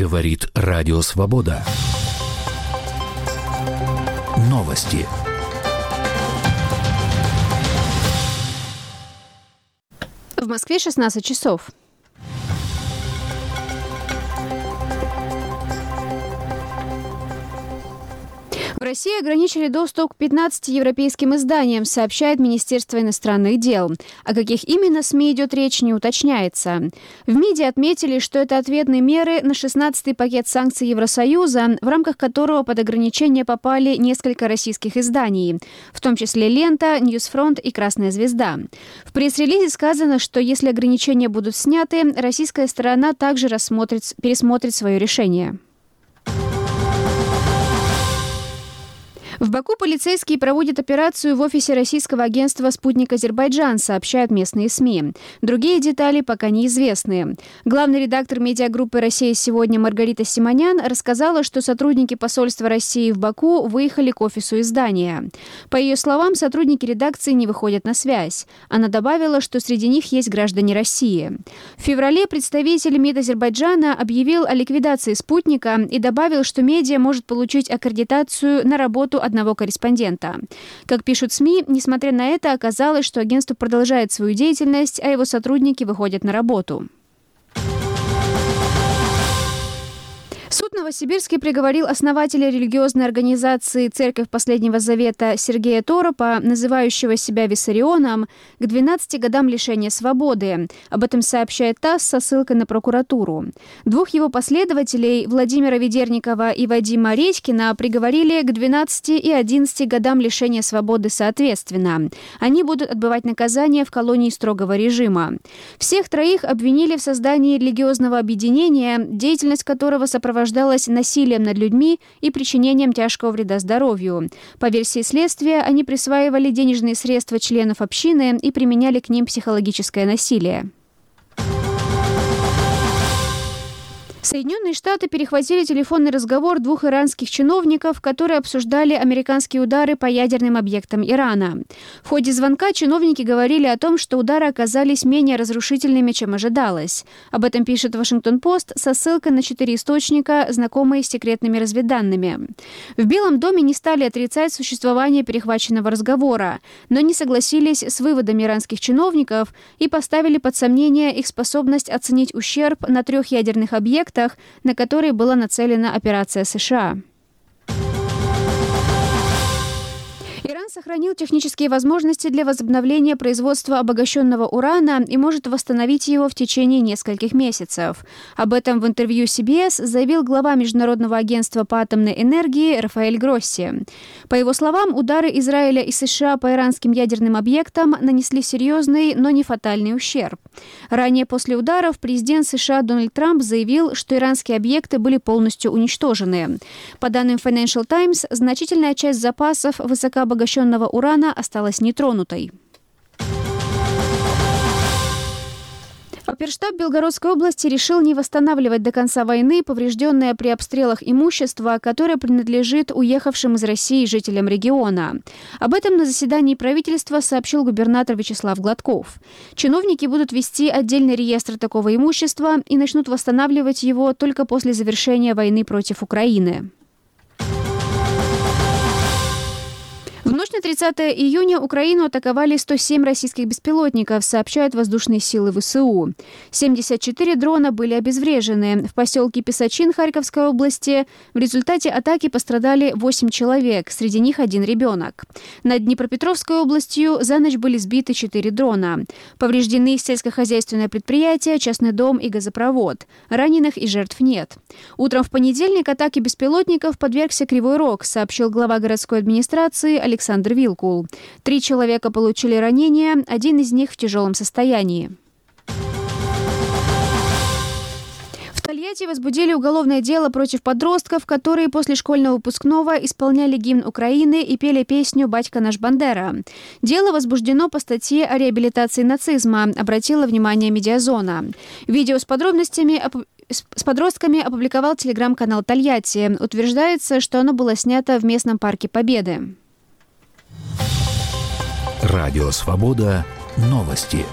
Говорит Радио Свобода. Новости. В Москве 16 часов. В России ограничили доступ к 15 европейским изданиям, сообщает Министерство иностранных дел. О каких именно СМИ идет речь, не уточняется. В МИДе отметили, что это ответные меры на 16-й пакет санкций Евросоюза, в рамках которого под ограничения попали несколько российских изданий, в том числе «Лента», «Ньюсфронт» и «Красная звезда». В пресс-релизе сказано, что если ограничения будут сняты, российская сторона также пересмотрит свое решение. В Баку полицейские проводят операцию в офисе российского агентства «Спутник Азербайджан», сообщают местные СМИ. Другие детали пока неизвестны. Главный редактор медиагруппы «Россия сегодня» Маргарита Симонян рассказала, что сотрудники посольства России в Баку выехали к офису издания. По ее словам, сотрудники редакции не выходят на связь. Она добавила, что среди них есть граждане России. В феврале представитель МИД Азербайджана объявил о ликвидации «Спутника» и добавил, что медиа может получить аккредитацию на работу одного корреспондента. Как пишут СМИ, несмотря на это, оказалось, что агентство продолжает свою деятельность, а его сотрудники выходят на работу. Суд в Новосибирске приговорил основателя религиозной организации «Церковь Последнего Завета» Сергея Торопа, называющего себя виссарионом, к 12 годам лишения свободы. Об этом сообщает ТАСС со ссылкой на прокуратуру. Двух его последователей, Владимира Ведерникова и Вадима Редькина, приговорили к 12 и 11 годам лишения свободы соответственно. Они будут отбывать наказание в колонии строгого режима. Всех троих обвинили в создании религиозного объединения, деятельность которого сопровождалась насилием над людьми и причинением тяжкого вреда здоровью. По версии следствия, они присваивали денежные средства членов общины и применяли к ним психологическое насилие. Соединенные Штаты перехватили телефонный разговор двух иранских чиновников, которые обсуждали американские удары по ядерным объектам Ирана. В ходе звонка чиновники говорили о том, что удары оказались менее разрушительными, чем ожидалось. Об этом пишет Вашингтон-Пост со ссылкой на 4 источника, знакомые с секретными разведданными. В Белом доме не стали отрицать существование перехваченного разговора, но не согласились с выводами иранских чиновников и поставили под сомнение их способность оценить ущерб на 3 ядерных объектах, на которые была нацелена операция США. Иран сохранил технические возможности для возобновления производства обогащенного урана и может восстановить его в течение нескольких месяцев. Об этом в интервью CBS заявил глава Международного агентства по атомной энергии Рафаэль Гросси. По его словам, удары Израиля и США по иранским ядерным объектам нанесли серьезный, но не фатальный ущерб. Ранее после ударов президент США Дональд Трамп заявил, что иранские объекты были полностью уничтожены. По данным Financial Times, значительная часть запасов высокообогащенного урана осталась нетронутой. Оперштаб Белгородской области решил не восстанавливать до конца войны поврежденное при обстрелах имущество, которое принадлежит уехавшим из России жителям региона. Об этом на заседании правительства сообщил губернатор Вячеслав Гладков. Чиновники будут вести отдельный реестр такого имущества и начнут восстанавливать его только после завершения войны против Украины. В ночь на 30 июня Украину атаковали 107 российских беспилотников, сообщают воздушные силы ВСУ. 74 дрона были обезврежены. В поселке Песочин Харьковской области в результате атаки пострадали 8 человек, среди них 1 ребенок. Над Днепропетровской областью за ночь были сбиты 4 дрона. Повреждены сельскохозяйственное предприятие, частный дом и газопровод. Раненых и жертв нет. Утром в понедельник атаке беспилотников подвергся Кривой Рог, сообщил глава городской администрации Александр Вилкул. 3 человека получили ранения, 1 из них в тяжелом состоянии. В Тольятти возбудили уголовное дело против подростков, которые после школьного выпускного исполняли гимн Украины и пели песню «Батька наш Бандера». Дело возбуждено по статье о реабилитации нацизма, обратила внимание «Медиазона». Видео с подростками опубликовал телеграм-канал «Тольятти». Утверждается, что оно было снято в местном парке Победы. Радио Свобода. Новости.